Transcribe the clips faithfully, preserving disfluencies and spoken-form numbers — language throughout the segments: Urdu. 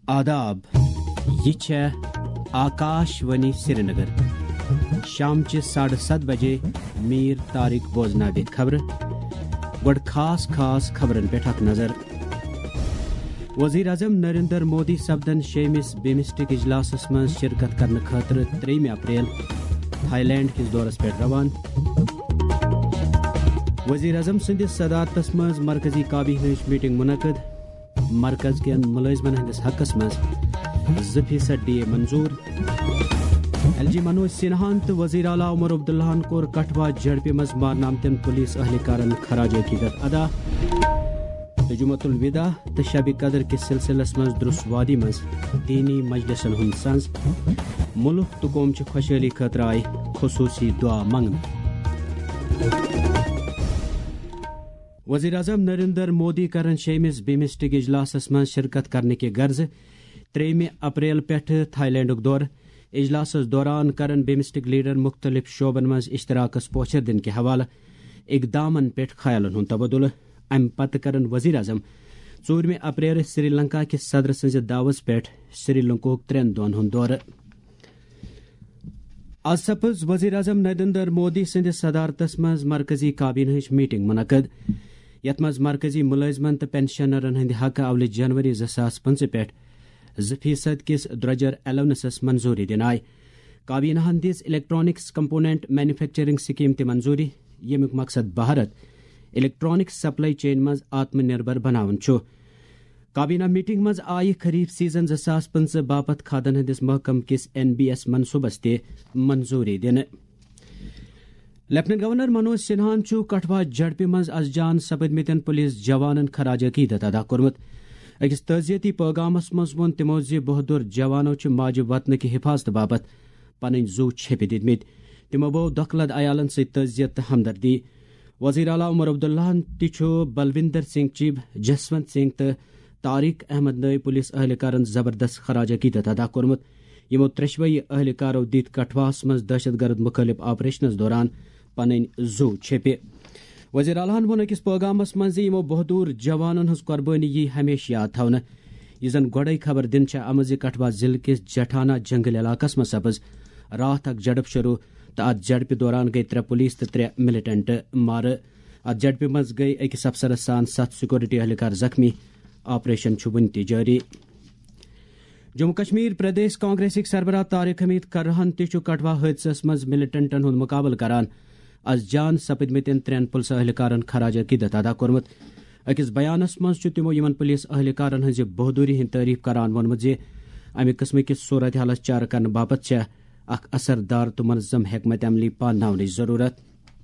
آداب یہ آکاش وانی سری نگر شام چہ ساڑھے ست بجے میر طارق بوزنا خبر گوڑ خاص خاص خبرن پہ اخ نظر وزیر اعظم نریندر مودی سپدن شیمس بمسٹک اجلاسس من شرکت کرنے خاطر تریم اپریل تھائی لینڈ کس دورس پہ روان وزیر اعظم سندس صدارتس مز مرکزی کابینہ میٹنگ منعقد مرکز کین ملازمن ہندس حقس مز زٕ فیصد ڈی اے منظور ایل جی منوج سنہان تو وزیر اعلیٰ عمر عبداللہ کور کٹھوا جھڑپہ مز مارن آمتن پولیس اہلکارن خراج عقیدت ادا تو جمعۃ الوداع تو شب قدر کس سلسلس مز درس وادی مز دینی مجلسن ہند سنز ملک تو قوم چہ خوشحالی خاطر آئی خصوصی دعا منگنہ وزیر اعظم نریندر مودی کرن شیمس بمسٹک اجلاسس من شرکت کرنے کے غرض تریم اپریل پہ تھائی لینڈک دور اجلاسس دوران کرن بمسٹک لیڈر مختلف شعبن مز اشتراکس پوچھر دن کے حوالہ اقدامن پہ خیالن ہند تبادلہ ام پتہ کرن وزیر اعظم ژوٗرمہِ اپریل سری لنکا کس صدر سنز دعوت پہ سری لنکوک ترین دون ہند دورہ آز سپز وزیر اعظم نریندر مودی سندس صدارتس مز مرکزی کابینہ میٹنگ منعقد یت مز مرکزی ملازمن تو پینشنرن ہند حق اول جنوری زٕ ساس پنژہ پہ زٕ فیصد کس درجر ایلونسس منظوری دن آئی کابینہ دِژ الیکٹرانکس کمپوننٹ مینوفیکچرنگ سکیم تہ منظوری یمیک مقصد بھارت الیکٹرانکس سپلائی چین مز آتم نربر بناون چھُ کابینہ میٹنگ مز آئی خریف سیزن زٕ ساس پنژہ باپت کھادن ہندس محکم کس این بی ایس منصوبس تہ منظوری دن لیفٹنٹ گورنر منوج سنہان چھُ کٹھوا جھڑپہ مز از جان سپدمتین پولیس جوانن خراج عقیدت ادا کورمت اکس تعزیتی پیغامس مز وون تمو زِ بہادر جوانو چھ ماجہ وطن کہ حفاظت باپت پنن زو چھپہ دتمت تمو بو دخلد عیالن ست تعزیت تہ ہمدردی وزیر اعلیٰ عمر عبداللہ تہ چھُ بلوندر سنگھ چیب جسونت سنگھ تہ طارق احمد نئی پولیس اہلکارن زبردست خراج عقیدت ادا کورمت یمو ترشوئی اہلکارو دت کٹھواس مز دہشت گرد مخالف آپریشنس دوران پنن زو چھپہ وزیر اعلیٰ وون أکس پیغامس مز یمو بہادر جوانن ہز قربانی یی ہمیشہ یاد تھونہ یہ زن گوڑے خبر دن چھ آمز زِ کٹھوا ضلع کس جٹھانہ جنگل علاقس مز سپز رات اک جھڑپ شروع تو ات جھڑپہ دوران گئی ترے پولیس تو ترے ملٹنٹ مارٕ ات جھڑپہ مز گئی أکس افسرس سان ست سیکورٹی اہلکار زخمی آپریشن چھ ون تہ جاری جموں کشمیر پردیش کانگریسک سربراہ طارق حمید کرہن تہ چھ کٹھوا حادثس مز ملٹنٹن ہند مقابلہ کران از جان سپدمتین ترین پولیس اہلکارن خراج عقیدت ادا کورمت اکس بیانس مز چھ تمو یمن پولیس اہلکارن ہز بہادری ہند تعریف کران وونمت زِ امہ قسم کس صورت حالس چارہ کرنے باپت چھ اخ اثردار تو منظم حکمت عملی پالناونٕچ ضرورت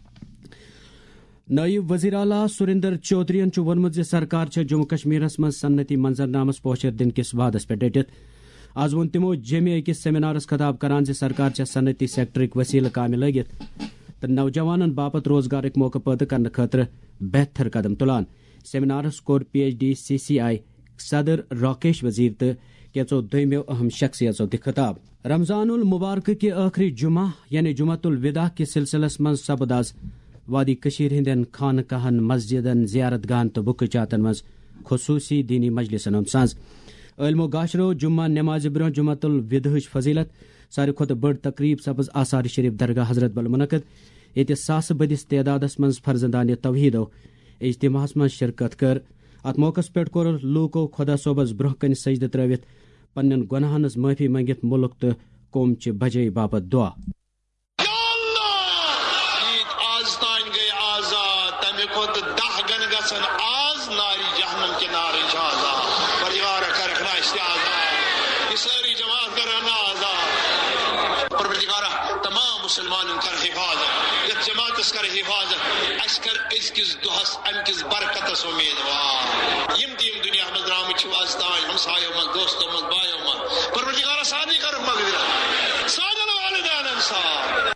نائب وزیر اعلیٰ سریندر چودھرین چھ وونمت زِ سرکار چھ جموں کشمیرس مز صنعتی منظرنامس پوچھر دن کس وعدس پہ ڈٹتھ آز وون تمو جمع أکس سیمینارس خطاب کران زِ سرکار چھ صنعتی سیکٹرک وسیلہ کامہ لگت تو نوجوانن باپت روزگارک موقع پٲدٕ کرنے خاطر بہتر قدم تلان سیمینارس کور P H D C C I صدر راکیش وزیر تو کینژو دویمو اہم شخصیتو تہ خطاب رمضان المبارک کے آخری جمعہ یعنی جمعۃ الوداع کے سلسلس مز سپد آز وادی کشیر ہندین خانقاہن مسجدن زیارت گاہن تو بُکہٕ چاتن مز خصوصی دینی مجلسن ہند ساز علمو گاشرو جمعہ نماز برو جمعۃ الوداعچ فضیلت ساروی کھۄتہٕ بٔڑ تقریب سپز آثار شریف درگاہ حضرت بل منعقد ییٚتہِ ساسہٕ بٔدِس تعدادس منٛز فرزندانہِ توحیٖدو اجتماعس منٛز شرکت کٔر اتھ موقعس پٮ۪ٹھ کوٚر لوٗکو خۄدا صٲبس برونٛہہ کنہِ سجدٕ ترٲوِتھ پننٮ۪ن گۄناہن ہٕنٛز معٲفی منٛگِتھ مُلک تہٕ قومچہِ بجٲے باپت دعا مسلمان کر حفاظت یت جماعتس کر حفاظت اس کر ازکس دہس امکس برکتس امیدوار یم تیم دنیا مز درامت وازتان ہمسایو من دوستو من بایو من پروردگار سادی کر مغفرت سادن والدین انصار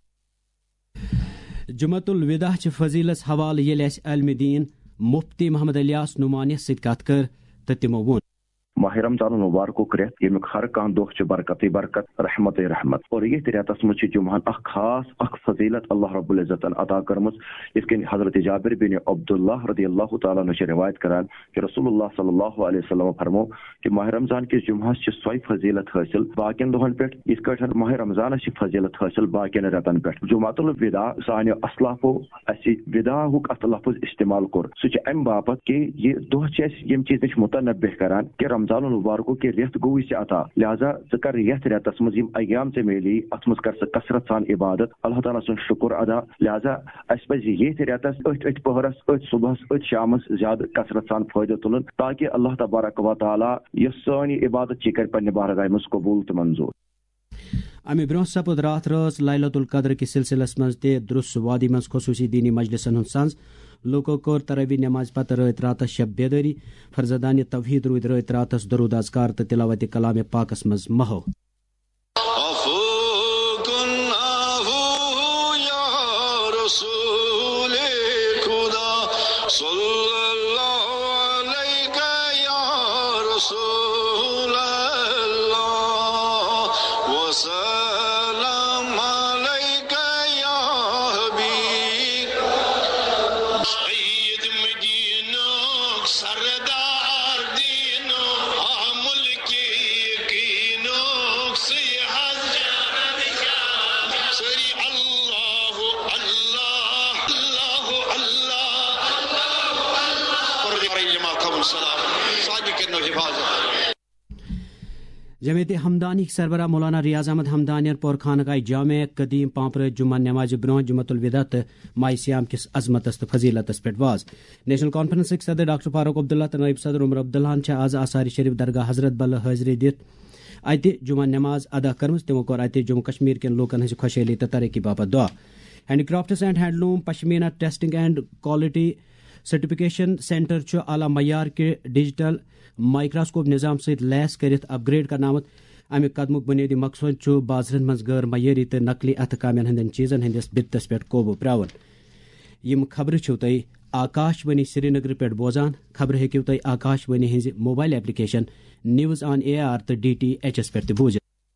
جمعۃ الوداع چہ فضیلس حوالہ ییٚلہِ اسہِ علمِ دین مفتی محمد الیاس نعمانیس سۭتۍ کتھ کر تہٕ تمو ووٚن ماہ رمضان المبارک رٮ۪تھ ییٚمیُک ہر کانٛہہ دۄہ چھُ برکتٕے برکت رحمتٕے رحمت اور ییٚتھۍ رٮ۪تس منٛز چھُ جمعہن اکھ خاص اکھ فضیلت اللہ رب العزتن عطا کٔرمٕژ یِتھ کٔنۍ حضرت جابر بن عبداللہ رضی اللہ تعالیٰ عنہ چھِ روایت کران کہ رسول اللہ صلی اللہ علیہ وسلم فرمو کہ ماہ رمضان کِس جمعہس چھِ سۄے فضیلت حٲصِل باقین دۄہن پٮ۪ٹھ یِتھ کٲٹھۍ ماہ رمضانس چھِ فضیلت حٲصِل باقین رٮ۪تن پٮ۪ٹھ جمعۃ الوداع سانیو اسلافو اَسہِ وداہُک اتھ لفظ استعمال کوٚر سُہ چھُ امہِ باپتھ کہ یہِ دۄہ چھِ اَسہِ ییٚمہِ چیٖز نِش متنبع کران کہ رمضان المبارکُک یہِ رٮ۪تھ گوٚوُے ژےٚ عطا لہذا ژٕ کر یتھ رٮ۪تس منٛز یِم ایام ژےٚ میلی اتھ منٛز کر ژٕ کثرت سان عبادت اللہ تعالیٰ سُنٛد شُکر ادا لہذا اَسہِ پزِ ییٚتھۍ رٮ۪تس أتھۍ أتھۍ پٔہرس أتھۍ صبحس أتھۍ شامس زیادٕ کثرت سان فٲیدٕ تُلُن تاکہ اللہ تبارک و تعالیٰ یۄس سٲنۍ یہِ عبادت چھِ کرِ پننہِ بارگاہہِ منٛز قبوٗل تہٕ منظوٗر. امہ برونٛہہ سپُد راتھ رٲژ لیلۃ القدر کِس سلسلس منٛز تہِ درُس وادی منٛز خصوٗصی دیٖنی مجلسن ہُنٛد سنٛز لوٗکو کوٚر تراویح نماز پتہٕ رٲتۍ راتس شب بیدٲری فرزدانہِ توحیٖد روٗدۍ رٲتۍ راتس درود اذکار تہٕ تلاوت کلام پاکس منٛز مہو. جمعیت ہمدانی سربراہ مولانا ریاض احمد ہمدانین پور خانقاہ جامع قدیم پامپر جمعہ نماز برونٛہہ جمعۃ الوداع تو ماہ سیام کس عظمتس تو فضیلتس پٮ۪ٹھ واز. نیشنل کانفرنسک صدر ڈاکٹر فاروق عبداللہ تو نائب صدر عمر عبداللہن چھِ آز آثار شریف درگاہ حضرت بل حاضری دِتھ اتہِ جمعہ نماز ادا کٔرمٕژ. تِمو کوٚر اتہِ جموں کشمیر کٮ۪ن لوٗکن ہٕنٛزِ خۄشحٲلی تہٕ ترقی باپتھ دعا. Handicrafts and handloom pashmina testing and quality certification centre چھُ اعلیٰ معیار کہِ ڈیجیٹل مائکراسکوپ نظام سۭتۍ لیس کٔرِتھ اپ گریڈ کرنہٕ آمُت. امہِ قدمُک بُنیٲدی مقصد چھُ بازرن منٛز غٲر معیٲری تہٕ نقلی اتھٕ کامٮ۪ن ہٕنٛدٮ۪ن چیٖزن ہٕنٛدِس بِتس پٮ۪ٹھ قوبوٗ پرٛاوُن. یِم خبرٕ چھِو تُہۍ آکاش وانی سری نگر پٮ۪ٹھ بوزان. خبرٕ ہیٚکِو تُہۍ آکاش وانی ہٕنٛزِ mobile application news on A R تہٕ ڈی ٹی ایچ ایس پٮ۪ٹھ تہِ بوٗزِتھ.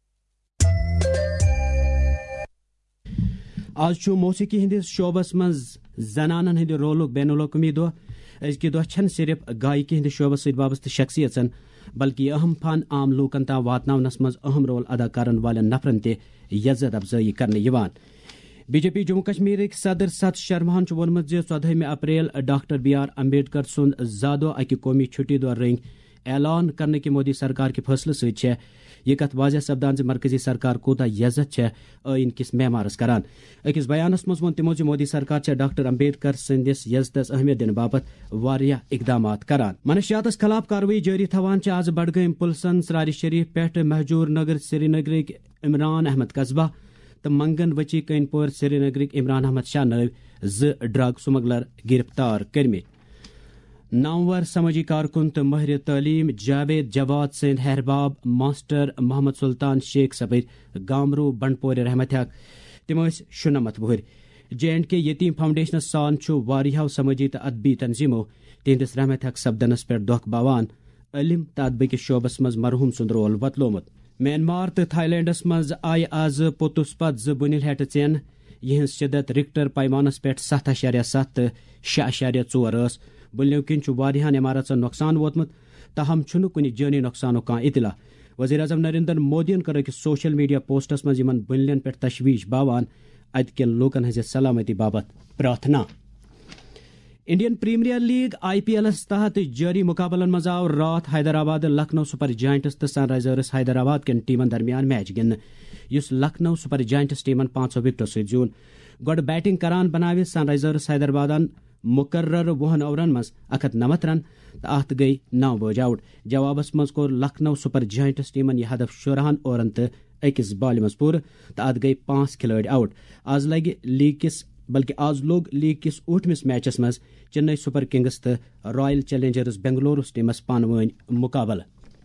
آز چھُ موسیقی ہٕنٛدِس شعبس منٛز زنانن ہٕنٛدِ رولُک بین الاقوٲمی دۄہ. أزکہِ دۄہ چھنہٕ صرف گایکی ہٕنٛدِس شعبس سۭتۍ وابستہٕ شخصیژن بلکہ یہ اہم فن عام لوکن تام واتناونس منٛز اہم رول ادا کرن والٮ۪ن نفرن تہِ یزت افضٲیی کرنہٕ یِوان. بی جے پی جموں کشمیرٕکۍ صدر ست شرماہن چھُ ووٚنمُت زِ ژۄدہمہِ April doctor B R Ambedkar سُنٛد زا دۄہ اکہِ قومی چھُٹی دور رٔنگۍ اعلان کرنہٕ کہِ مودی سرکار کہِ فٲصلہٕ سۭتۍ چھےٚ یہ کتھ واضح سپدان زِ مرکزی سرکار کوٗتاہ یزت چھےٚ ٲیٖن کِس معیارس کران. أکِس بیانس منٛز ووٚن تِمو زِ مودی سرکار چھےٚ ڈاکٹر امبیڈکر سٕنٛدِس یزتس اہمیت دِنہٕ باپتھ واریاہ اقدامات کران. منشیاتس خلاف کاروٲیی جٲری تھاوان چھِ آز بڈگٲمۍ پُلسن ژرارِ شریف پٮ۪ٹھ مہجوٗر نگر سری نگرٕکۍ عمران احمد قصبہ تہٕ منگن وچی کٔنۍ پور سری نگرٕکۍ عمران احمد شاہ نٲوۍ زٕ ڈرگ سمگلر گرفتار کٔرمٕتۍ. نامور سمٲجی کارکُن تہٕ مٲہرِ تعلیٖم جاوید جواد سٕنٛدۍ ہہرباب ماسٹر محمد سلطان شیخ سپٕدۍ گامروٗ بنڈپورِ رحمت حق. تِم ٲسۍ شُنمتھ وُہٕرۍ. جے اینڈ کے یتیٖم فاؤنڈیشنس سان چھُ واریاہو سمٲجی تہٕ ادبی تنظیمو تہنٛدِس رحمت حق سپدنس پٮ۪ٹھ دۄکھ باوان علم تہٕ ادبٕکِس شعبس منٛز مرحوٗم سُنٛد رول وتلومُت. میانمار تہٕ تھائی لینڈس منٛز آیہِ آز پوٚتُس پتہٕ زٕ بُنیل ہیٹہٕ ژٮ۪ن. یِہنٛز شِدت رِکٹر پیمانس پٮ۪ٹھ ستھ اشاریہ ستھ تہٕ شےٚ اشاریہ ژور ٲس. بُنیو کِنۍ چھُ واریاہن عمارژن نۄقصان ووتمُت تاہم چھُنہٕ کُنہِ جٲنی نۄقصانُک کانٛہہ اطلاع. وزیر اعظم نریندر مودیَن کٔر أکِس سوشل میڈیا پوسٹس منٛز یِمن بُنیلن پٮ۪ٹھ تشویش باوان اتہِ کٮ۪ن لوٗکن ہٕنٛزِ سلامتی باپتھ پرٛارتھنا. انڈین پریمیئر لیگ آئی پی ایلس تحت جٲری مُقابلن منٛز آو راتھ حیدرآباد لکھنؤ سپر جائنٹس تہٕ سن رائزٲرس حیدرآباد کٮ۪ن ٹیمن درمیان میچ گِنٛدنہٕ یُس لکھنؤ سپر جائنٹس ٹیمن پانژو وِکٹو سۭتۍ زیوٗن. گۄڈٕ بیٹنگ کران بناوِ سن رائزٲرس حیدرآبادن مقرر وُہن اوورن منٛز اکھ ہتھ نمتھ رن تہٕ اتھ گٔیہِ نو بٲج آوُٹ. جوابس منٛز کوٚر لکھنؤ سپر جائنٹس ٹیمن یہِ ہدف شُراہن اوورن تہٕ أکِس بالہِ منٛز پوٗرٕ تہٕ اتھ گٔیہِ پانٛژھ کھلٲڑۍ آوُٹ. آز لگہِ لیگ کِس بلکہ آز لوگ لیگ کِس ٲٹھمِس میچس منٛز چنئی سپر کنگز تہٕ رائل چیلنجرز بنگلورس ٹیمس پانہٕ ؤنۍ مُقابلہٕ.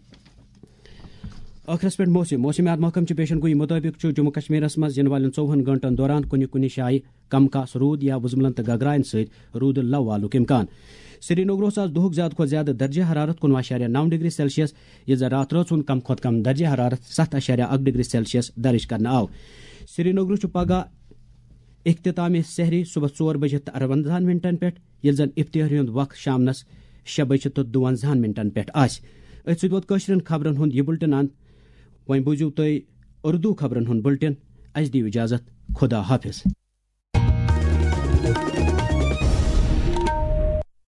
ٲخرس پٮ۪ٹھ موسم موسمیات محکمہٕ چہِ پیشن گوئی مُطٲبِق چھُ جموں کشمیرس منٛز یِنہٕ والٮ۪ن ژووُہن گٲنٛٹن دوران کُنہِ کُنہِ جایہِ کم کاس روٗد یا وُزملن تہٕ گگراین سۭتۍ روٗدٕ لو والُک اِمکان. سری نگر آز دہک زیادہ کھت زیادہ درجہ حرارت کنوہ اشاریہ نو ڈگری سیلسیس یہ زن رات رات ہند کم کھت کم درجہ حرارت ست اشاریہ اک ڈگری سیلسیس درج کرنے آو. سری نگر پگہ اختتام سحری صبح ژور بجے تو اروندہن منٹن پہ یل زن افطاری ہند وقت شامنس شے بجے تو دونزہن منٹن پہ آس. ات ست ووت کشرین خبرن ہند یہ بلٹن اند وۄنۍ بوٗزِو تُہۍ اردو خبرن ہند بلٹن. اَسہِ دِیِو اجازت. خدا حافظ.